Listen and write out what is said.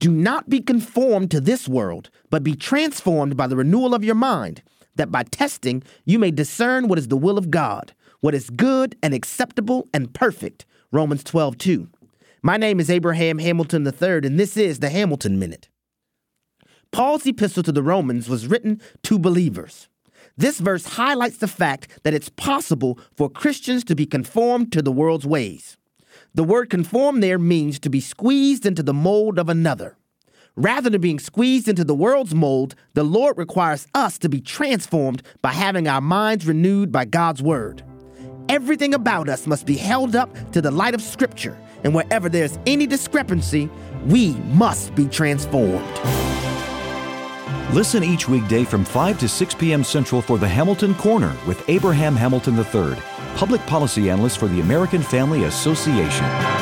Do not be conformed to this world, but be transformed by the renewal of your mind, that by testing you may discern what is the will of God, what is good and acceptable and perfect. Romans 12:2. My name is Abraham Hamilton III, and this is the Hamilton Minute. Paul's epistle to the Romans was written to believers. This verse highlights the fact that it's possible for Christians to be conformed to the world's ways. The word conform there means to be squeezed into the mold of another. Rather than being squeezed into the world's mold, the Lord requires us to be transformed by having our minds renewed by God's word. Everything about us must be held up to the light of Scripture, and wherever there's any discrepancy, we must be transformed. Listen each weekday from 5 to 6 p.m. Central for the Hamilton Corner with Abraham Hamilton III, Public Policy Analyst for the American Family Association.